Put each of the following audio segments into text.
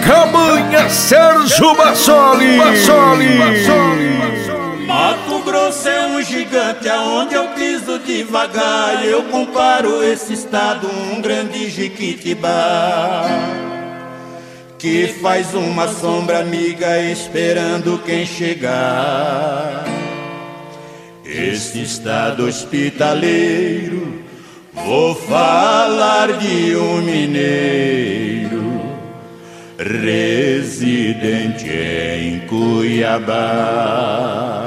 Cabanha Sérgio Bassoli. Mato Grosso é um gigante, aonde eu piso devagar. Eu comparo esse estado um grande Jequitibá, que faz uma sombra amiga esperando quem chegar. Este estado hospitaleiro, vou falar de um mineiro residente em Cuiabá.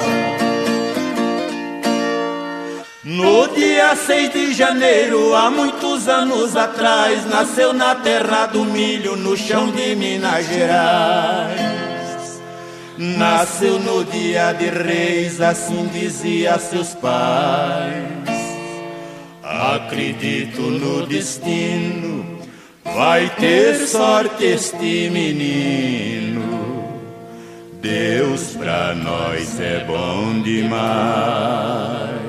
No dia 6 de janeiro, há muitos anos atrás, nasceu na terra do milho, no chão de Minas Gerais. Nasceu no dia de Reis, assim dizia seus pais. Acredito no destino, vai ter sorte este menino. Deus pra nós é bom demais.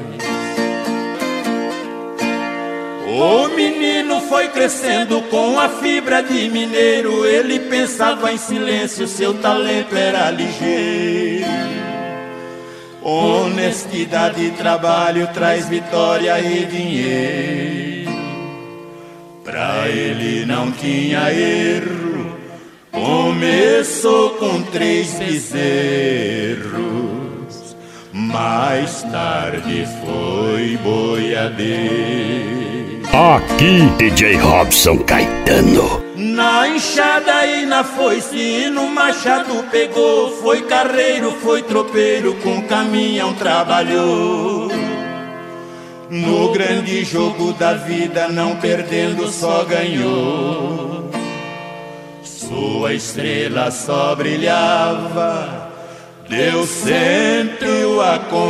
O menino foi crescendo com a fibra de mineiro. Ele pensava em silêncio, seu talento era ligeiro. Honestidade e trabalho traz vitória e dinheiro. Pra ele não tinha erro, começou com 3 bezerros. Mais tarde foi boiadeiro. Aqui, DJ Robson Caetano. Na enxada e na foice e no machado pegou. Foi carreiro, foi tropeiro, com caminhão trabalhou. No grande jogo da vida, não perdendo, só ganhou. Sua estrela só brilhava, Deus sempre o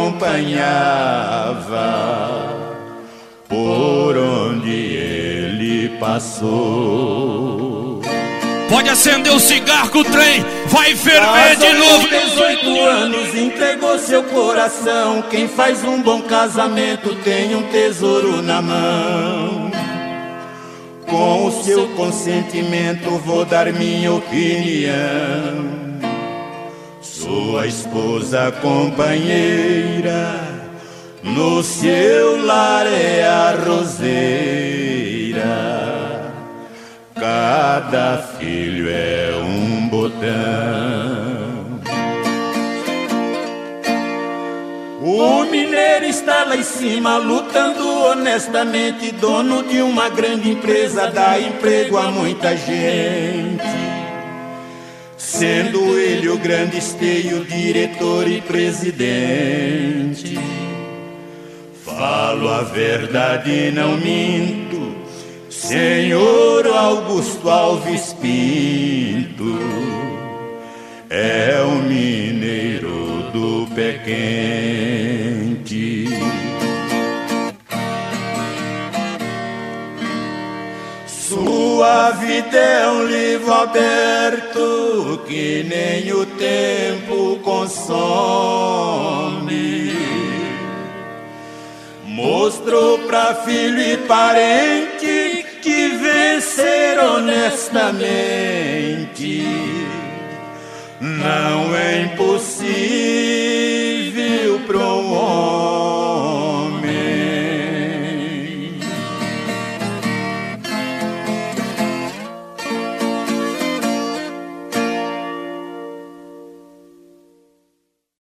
acompanhava por onde ele passou. Pode acender o cigarro que o trem vai ferver de novo. 18 anos entregou seu coração. Quem faz um bom casamento tem um tesouro na mão. Com o seu consentimento vou dar minha opinião. Sua esposa companheira, no seu lar é a roseira. Cada filho é um botão. O mineiro está lá em cima, lutando honestamente. Dono de uma grande empresa, dá emprego a muita gente. Sendo ele o grande esteio, diretor e presidente. Falo a verdade, não minto, Senhor Augusto Alves Pinto é o mineiro do pé quente. Sua vida é um livro aberto que nem o tempo consome. Mostrou pra filho e parente que vencer honestamente não é impossível